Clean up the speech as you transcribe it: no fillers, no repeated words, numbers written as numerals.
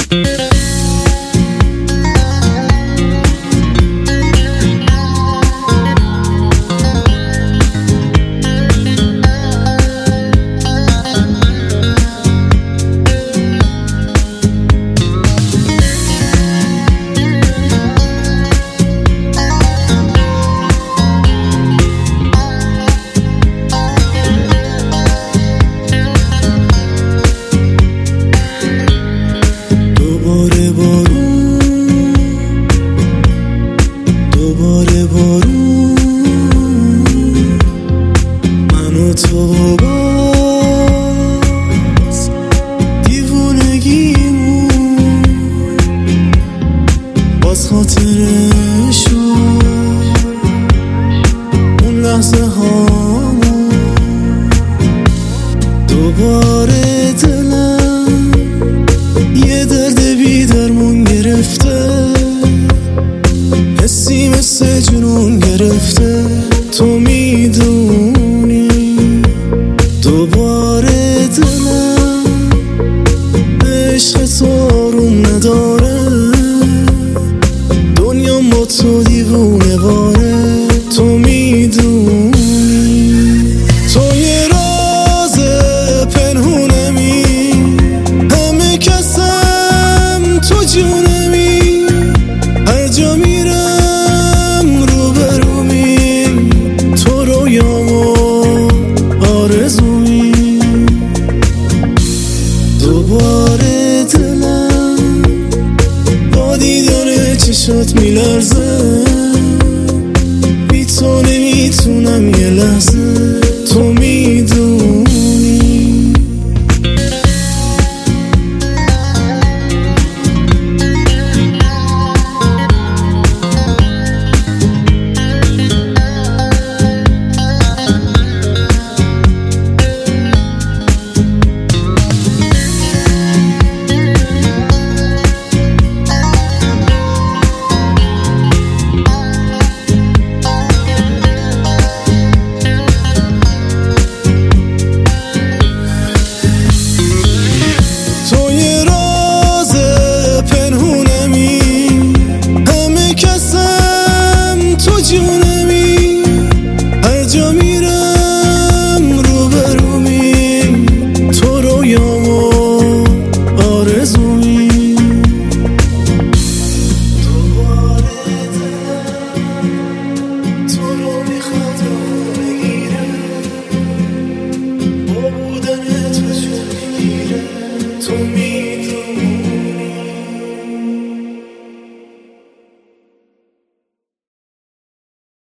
دوباره بارون من و تو باز دیوونگیمون باز خاطره شد اون لحظه هامون دوباره دلم یه درد بی درمون گرفته حسی مثل جنون گرفته تو میدونی دوباره دلم عشق تو آروم نداره دنیا با تو دیوونه باره تو میدونی تو یه راز پنهونمی همه کسم تو جونمی هر جا میرم روبرومی تو رویام و آرزومی دوباره دلم با دیدن چشات میلرزه بی تو نمیتونم یه لحظه